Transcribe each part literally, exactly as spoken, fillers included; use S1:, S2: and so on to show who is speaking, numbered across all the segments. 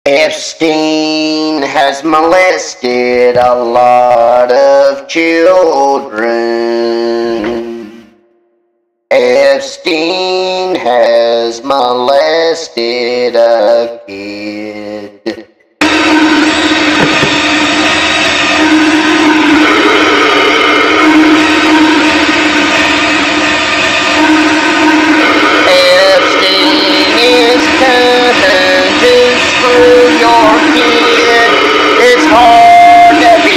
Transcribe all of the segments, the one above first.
S1: Epstein has molested a lot of children. Epstein has molested a kid. Epstein is coming to screw your kid. It's hard to be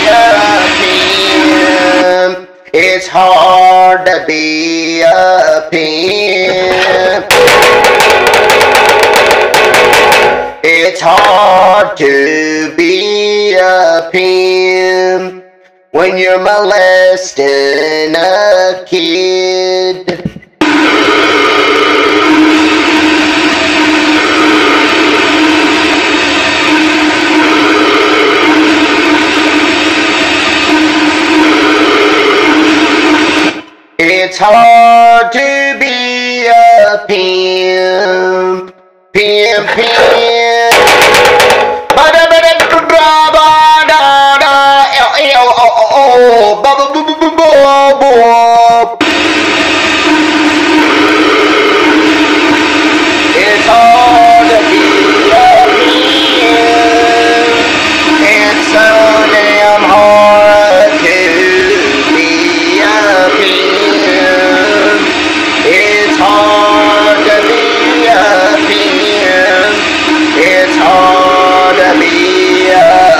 S1: a pimp. It's hard to be a pimp. It's hard to be a pimp when you're molesting a kid. It's hard to be a pimp, pimp, pimp. It's hard to be a pimp. It's so damn hard to be a pimp. It's hard to be a pimp. It's hard to be a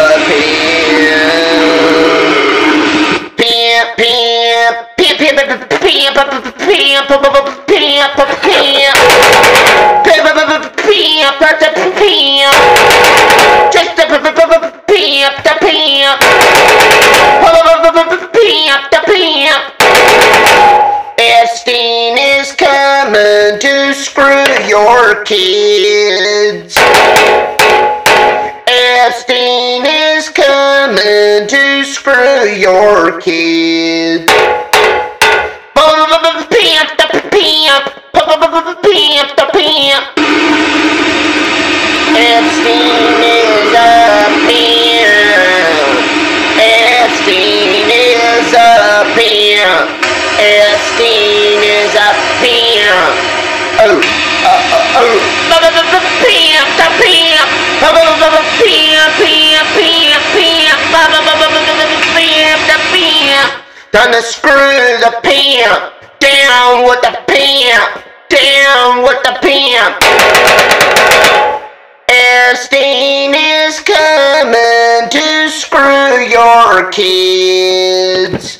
S1: pimp. Pimp, pimp, pimp, pimp, pimp, pimp, pimp, pimp, pimp. Pimp, the pimp, just the pimp, the pimp, pimp, the pimp. Epstein is coming to screw your kids. Epstein is coming to screw your kids. Pimp, the pimp, pimp, the pimp. Epstein is a pimp. Epstein is a pimp. Epstein is a pimp. Oh, uh, uh, oh. Pimp, the pimp. Pimp, pimp, pimp, pimp. Pimp, the pimp. Time to screw the pimp. Down with the pimp. Down with the pimp. Epstein is coming to screw your kids.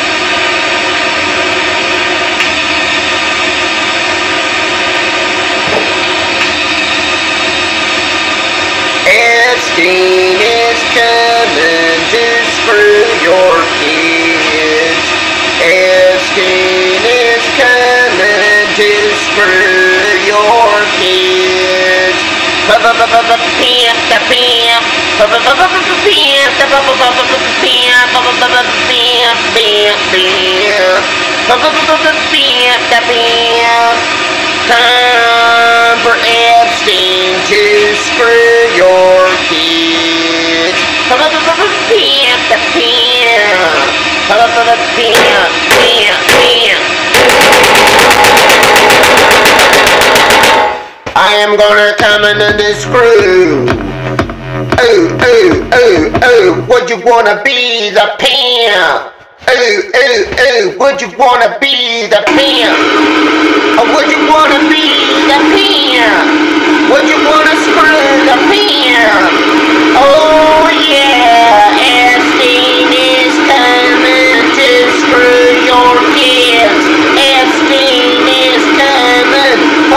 S1: Epstein is coming to screw your kids. Epstein is coming to screw your kids. Pimp the pimp, pimp the pimp, pimp, pimp, pimp the pimp. Time for Epstein to screw your kids. Pimp the pimp, pimp the pimp, pimp, pimp. I am gonna come in and screw. Oh, oh, oh, oh, would you wanna be the pimp? Oh, oh, oh, would you wanna be the pimp? Or would you wanna be the pimp? Would you wanna screw the pimp? Oh yeah, Epstein is coming to screw your kids. Epstein is coming.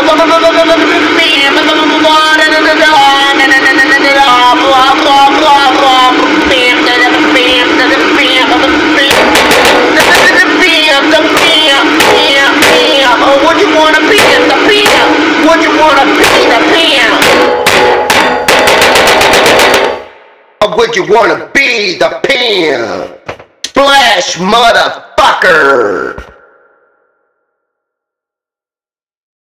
S1: Would you wanna be the pimp? Would you wanna be the pimp? Or would you wanna be the pimp? Splash, motherfucker!